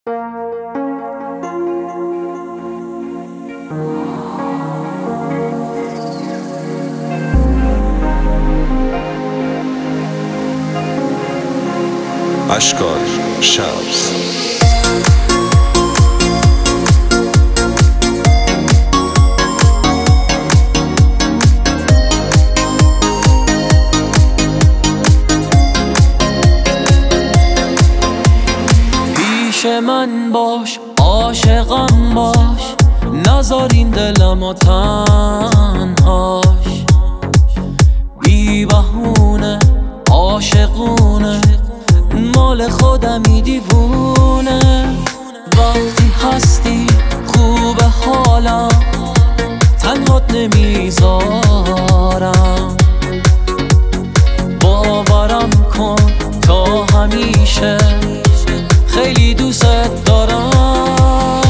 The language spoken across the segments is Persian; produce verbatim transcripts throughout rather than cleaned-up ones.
اشکال شمس. پیش من باش، عاشقم باش، نذار این دلمو تنهاش. بی بهونه عاشقونه، مال خودمی دیوونه. وقتی هستی خوب حالم، تنهات نمیذارم. باورم کن تا همیشه خیلی دوست دارم.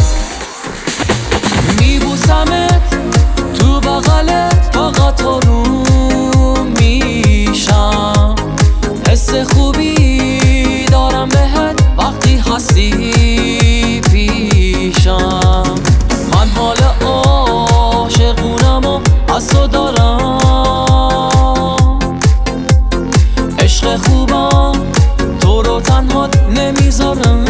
میبوسمت تو بغلت، فقط آروم میشم. حس خوبی دارم بهت وقتی هستی پیشم. من حال عاشقونم و از تو دارم. عشق خوبم تو رو تنها نمیذارم.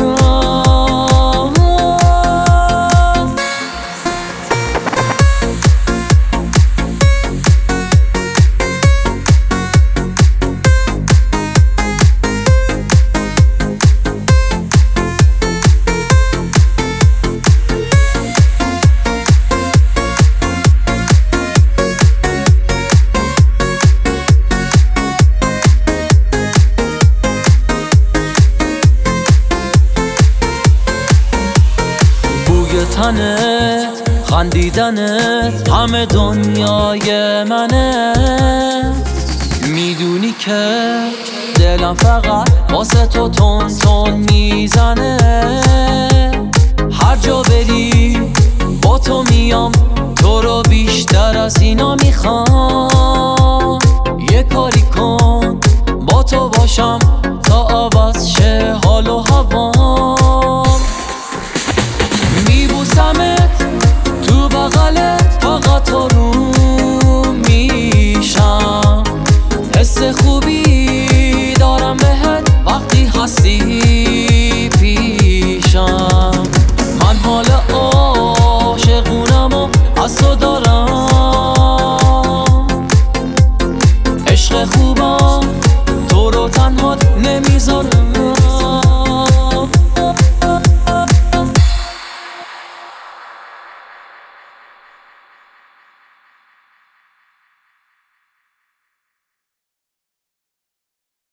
تنت، خندیدنت، همه دنیای منه. میدونی که دلم فقط واسه تو تون تون میزنه.